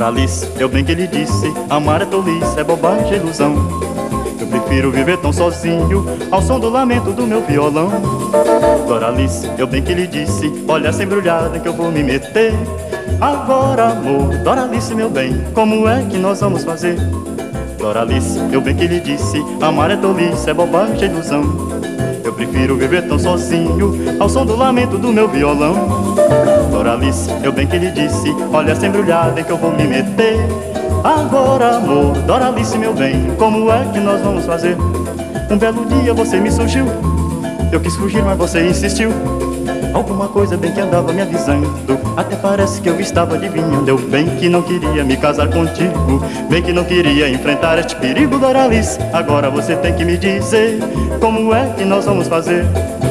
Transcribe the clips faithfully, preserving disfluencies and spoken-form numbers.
Doralice, eu bem que lhe disse, amar é tolice, é bobagem, é ilusão. Eu prefiro viver tão sozinho, ao som do lamento do meu violão. Doralice, eu bem que lhe disse, olha essa embrulhada que eu vou me meter. Agora amor, Doralice meu bem, como é que nós vamos fazer? Doralice, eu bem que lhe disse, amar é tolice, é bobagem, é ilusão. Eu prefiro viver tão sozinho, ao som do lamento do meu violão. Doralice, eu bem que lhe disse, olha essa embrulhada que eu vou me meter. Agora amor, Doralice meu bem, como é que nós vamos fazer? Um belo dia você me surgiu, eu quis fugir mas você insistiu. Alguma coisa bem que andava me avisando, até parece que eu estava adivinhando. Eu bem que não queria me casar contigo, bem que não queria enfrentar este perigo. Doralice, agora você tem que me dizer, como é que nós vamos fazer?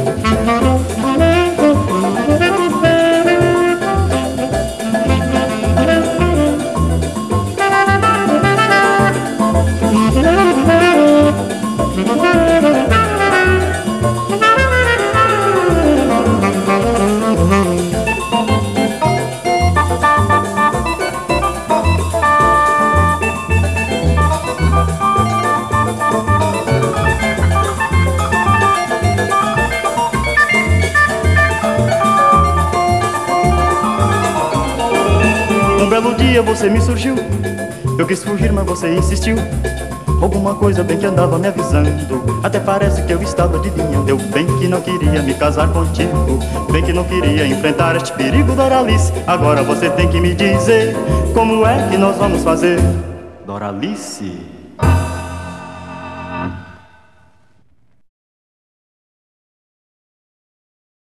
Um belo dia você me surgiu, eu quis fugir mas você insistiu. Alguma coisa bem que andava me avisando, até parece que eu estava adivinhando. Eu bem que não queria me casar contigo, bem que não queria enfrentar este perigo. Doralice, agora você tem que me dizer, como é que nós vamos fazer? Doralice.